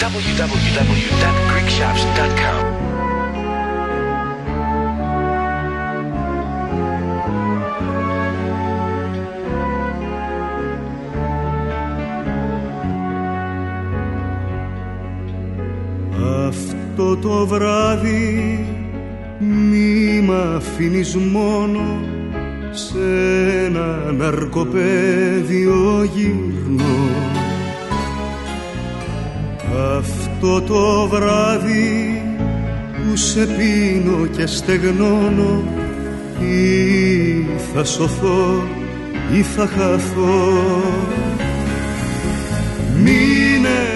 www.greekshops.com. Αυτό το βράδυ μη μ' αφήνεις μόνο, σε ένα ναρκοπαίδιο γυρνώ. Αυτό το βράδυ που σε πίνω και στεγνώνω, ή θα σωθώ ή θα χαθώ. Μείνε